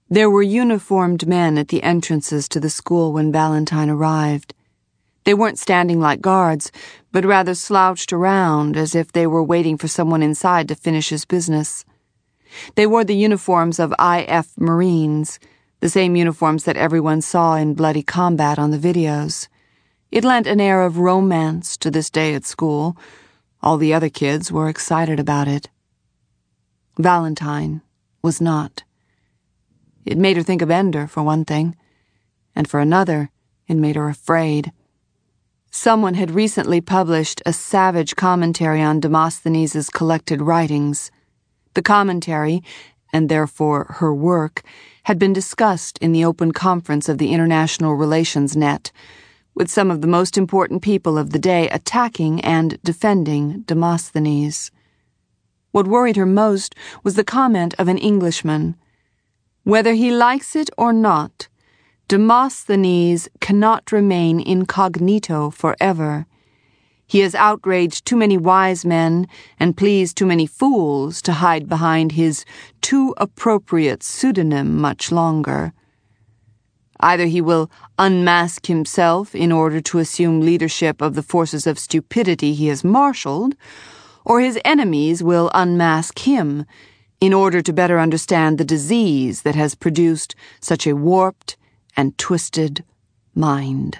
There were uniformed men at the entrances to the school when Valentine arrived. They weren't standing like guards, but rather slouched around as if they were waiting for someone inside to finish his business. They wore the uniforms of IF Marines, the same uniforms that everyone saw in bloody combat on the videos. It lent an air of romance to this day at school. All the other kids were excited about it. Valentine was not. It made her think of Ender, for one thing, and for another, it made her afraid. Someone had recently published a savage commentary on Demosthenes' collected writings. The commentary, and therefore her work, had been discussed in the open conference of the International Relations Net, with some of the most important people of the day attacking and defending Demosthenes. What worried her most was the comment of an Englishman. Whether he likes it or not, Demosthenes cannot remain incognito forever. He has outraged too many wise men and pleased too many fools to hide behind his too appropriate pseudonym much longer. Either he will unmask himself in order to assume leadership of the forces of stupidity he has marshaled, or his enemies will unmask him in order to better understand the disease that has produced such a warped and twisted mind.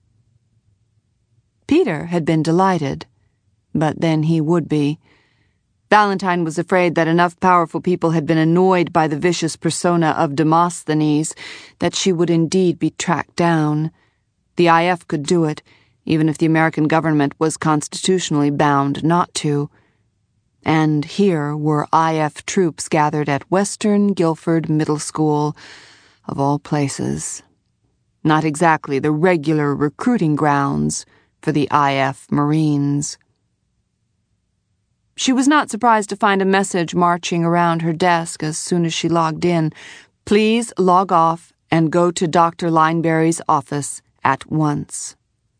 Peter had been delighted, but then he would be. Valentine was afraid that enough powerful people had been annoyed by the vicious persona of Demosthenes that she would indeed be tracked down. The IF could do it, even if the American government was constitutionally bound not to. And here were IF troops gathered at Western Guilford Middle School, of all places. Not exactly the regular recruiting grounds for the IF Marines. She was not surprised to find a message marching around her desk as soon as she logged in. Please log off and go to Dr. Lineberry's office at once.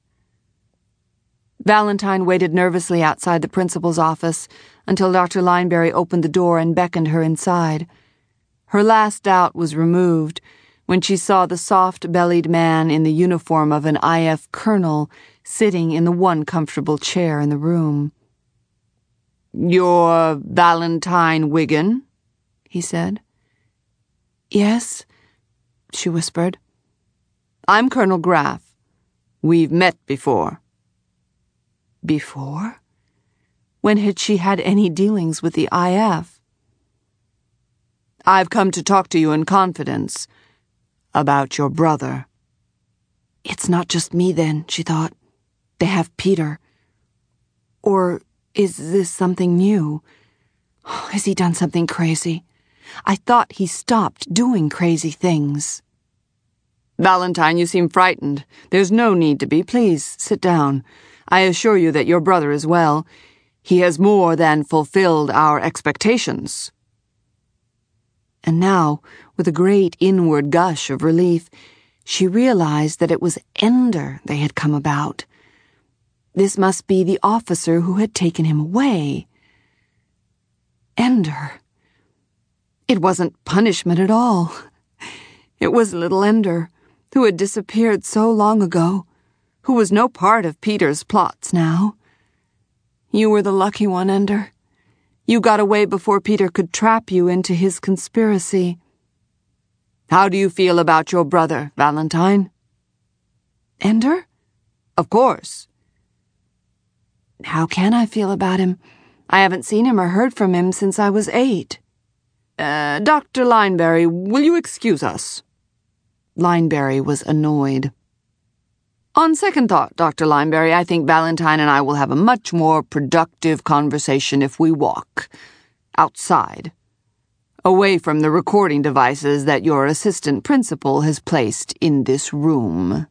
Valentine waited nervously outside the principal's office until Dr. Lineberry opened the door and beckoned her inside. Her last doubt was removed when she saw the soft-bellied man in the uniform of an IF colonel sitting in the one comfortable chair in the room. "You're Valentine Wiggin?" he said. "Yes," she whispered. "I'm Colonel Graff. We've met before." Before? When had she had any dealings with the IF? "I've come to talk to you in confidence about your brother." It's not just me then, she thought. They have Peter. Or is this something new? Has he done something crazy? I thought he stopped doing crazy things. "Valentine, you seem frightened. There's no need to be. Please, sit down. I assure you that your brother is well. He has more than fulfilled our expectations." And now, with a great inward gush of relief, she realized that it was Ender they had come about. This must be the officer who had taken him away. Ender. It wasn't punishment at all. It was little Ender, who had disappeared so long ago, who was no part of Peter's plots now. You were the lucky one, Ender. You got away before Peter could trap you into his conspiracy. How do you feel about your brother, Valentine? Ender? Of course. How can I feel about him? I haven't seen him or heard from him since I was 8. Dr. Lineberry, will you excuse us? Lineberry was annoyed. On second thought, Dr. Lineberry, I think Valentine and I will have a much more productive conversation if we walk outside, away from the recording devices that your assistant principal has placed in this room.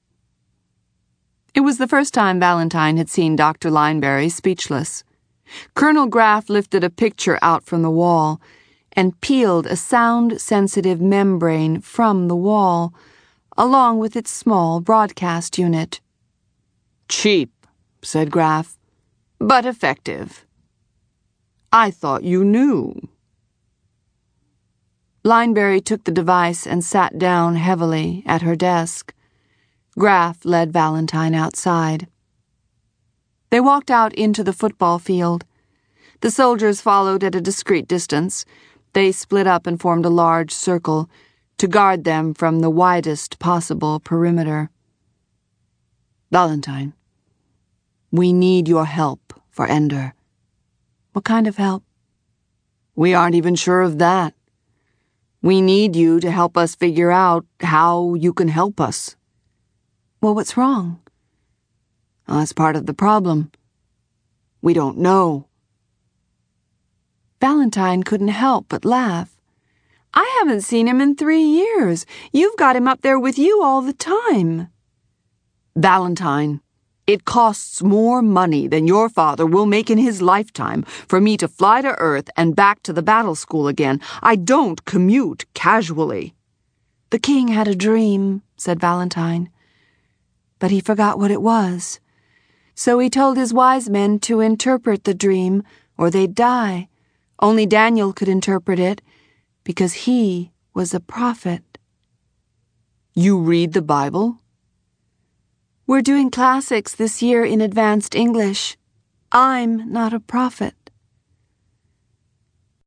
It was the first time Valentine had seen Dr. Lineberry speechless. Colonel Graff lifted a picture out from the wall and peeled a sound-sensitive membrane from the wall, along with its small broadcast unit. "Cheap," said Graff, "but effective. I thought you knew." Lineberry took the device and sat down heavily at her desk. Graff led Valentine outside. They walked out into the football field. The soldiers followed at a discreet distance. They split up and formed a large circle to guard them from the widest possible perimeter. Valentine, we need your help for Ender. What kind of help? We aren't even sure of that. We need you to help us figure out how you can help us. Well, what's wrong? That's part of the problem. We don't know. Valentine couldn't help but laugh. I haven't seen him in 3 years. You've got him up there with you all the time. Valentine, it costs more money than your father will make in his lifetime for me to fly to Earth and back to the battle school again. I don't commute casually. The king had a dream, said Valentine. But he forgot what it was. So he told his wise men to interpret the dream, or they'd die. Only Daniel could interpret it, because he was a prophet. You read the Bible? We're doing classics this year in advanced English. I'm not a prophet.